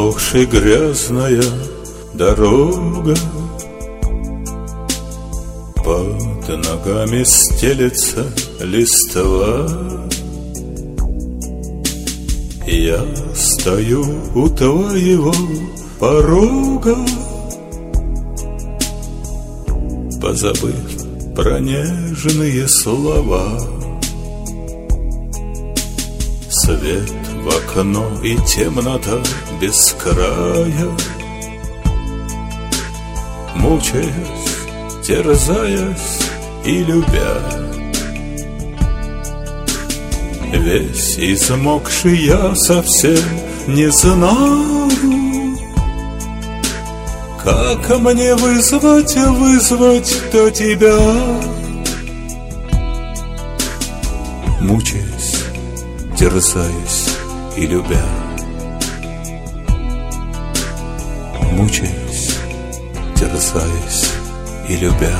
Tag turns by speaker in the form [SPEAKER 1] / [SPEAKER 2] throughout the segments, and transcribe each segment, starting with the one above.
[SPEAKER 1] Заглохшая грязная дорога, под ногами стелется листва. Я стою у твоего порога, позабыв про нежные слова. Свет в окно и темнота без края, мучаясь, терзаясь и любя. Весь измокший я совсем не знаю, как мне вызвать-то тебя. Мучаясь, терзаясь и любя. Мучаясь, терзаясь и любя.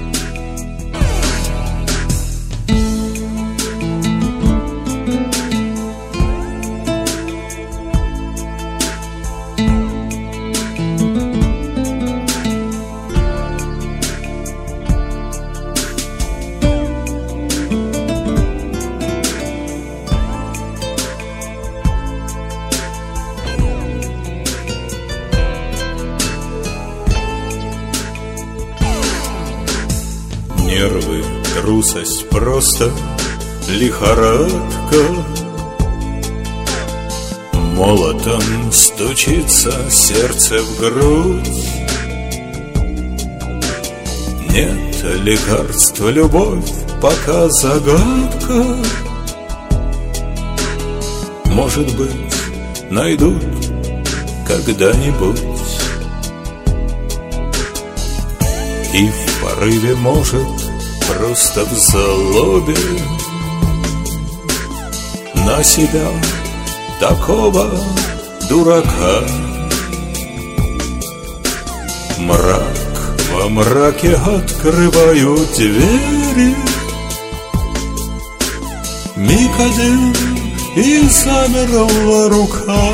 [SPEAKER 1] Нервы, трусость, просто лихорадка. Молотом стучится сердце в грудь. Нет лекарства, любовь пока загадка. Может быть, найдут когда-нибудь. И в порыве, может, просто в злобе на себя такого дурака. Мрак, во мраке открываю двери. Миг один и замерла рука.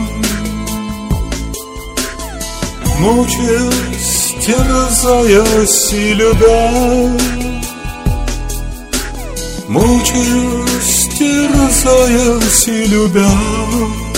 [SPEAKER 1] Мучаясь, терзаясь и любя. Мучаясь, терзаясь и любя.